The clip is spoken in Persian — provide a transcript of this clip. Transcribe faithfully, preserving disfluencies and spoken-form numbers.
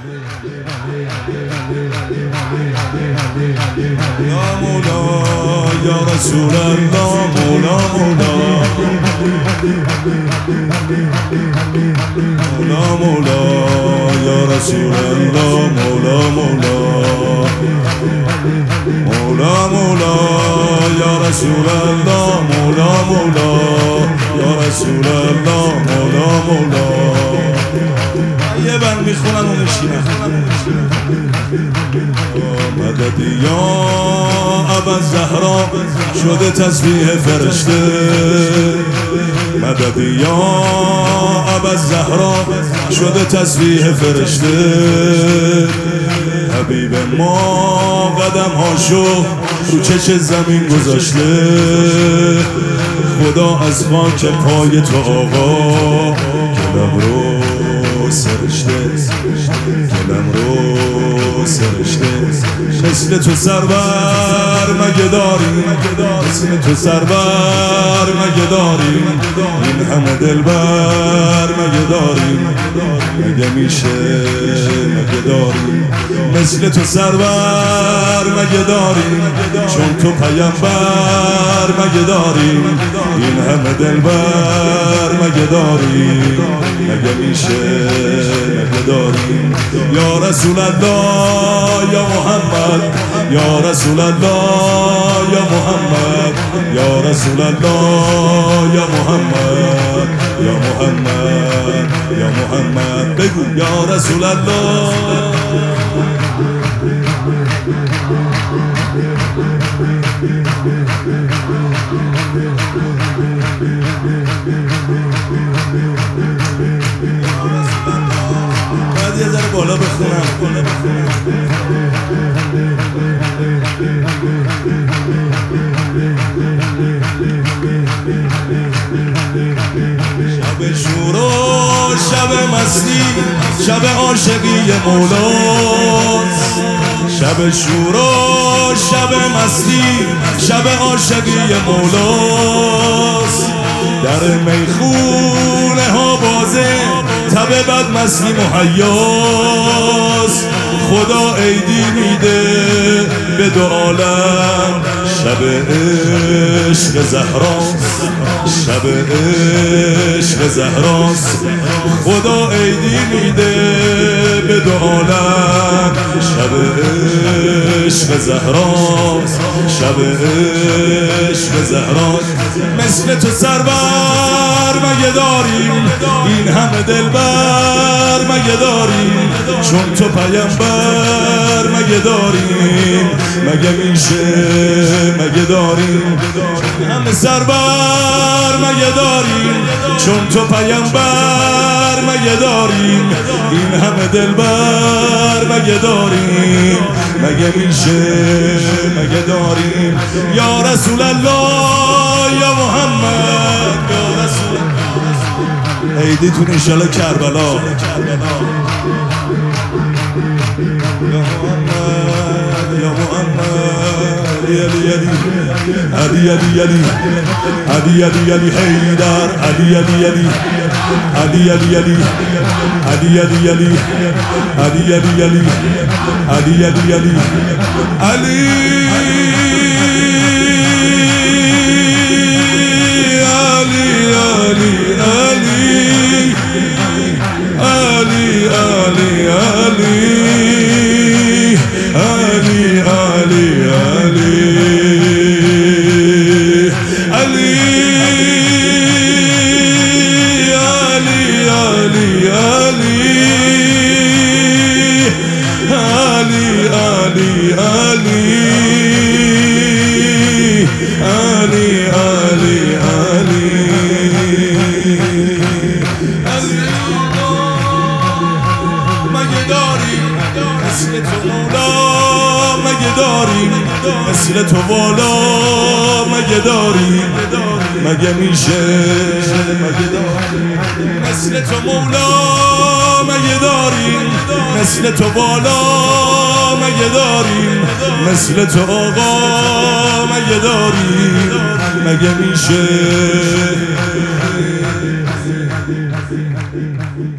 یا مولا یا رسول الله مولا مولا مولا مولا یا رسول الله مولا مولا مولا مولا یا رسول الله مولا مولا یا رسول الله مولا مولا. یه بند میخونم و میشینم. مدد یا ابوالزهرا شده تسبیح فرشته، مدد یا ابوالزهرا شده تسبیح فرشته. حبیب ما قدم هاشو رو چش زمین گذاشته، خدا از خاک پای تو آقا کلم رو سرشته، کلم رو سرشته. مثل تو سرور مگه داریم، مثل تو سرور مگه داریم، این همه دلبر مگه داریم، مگه میشه مگه داریم. مثل تو سرور مگه داریم، چون تو پیامبر مگه داریم، این همه دلبر مگه داریم، مگه میشه مگه داریم. یا رسول الله یا محمد، یا رسول الله یا محمد، یا رسول الله یا محمد، یا محمد یا محمد. بگو یا رسول الله. باید یه ذره بالا بخونم. شب شور و شب مستی، شب عاشقی مولاست. شب شور و شب مستی، شب عاشقی مولاست. در میخونه ها بازه، تب بد مستی مهیاست. خدا عیدی میده به دو عالم، شب عشق زهراست، شب عشق زهراست. خدا عیدی میده به دو عالم، شب عشق زهراست، شب عشق زهراست. مثل تو سرور مگه داریم، این همه دلبر مگه داریم، چون تو پیامبر مگه داریم، مگه میشه مگه داریم. همه سرور مگه داریم، چون تو پیامبر مگه داریم، این همه دلبر مگه داریم، مگه میشه مگه داریم. یا رسول الله یا محمد، یا رسول الله. عیدیتون انشالله کربلا. یا محمد یا محمد علی علی علی علی علی علی علی علی حیدر علی علی علی علی علی علی علی علی علی علی علی علی علی علی علی مثل تو والا مگه داریم، مگه میشه مگه داریم. مثل تو مولا مگه داریم، مثل تو والا مگه داریم، مثل تو آقا مگه داریم، مگه میشه.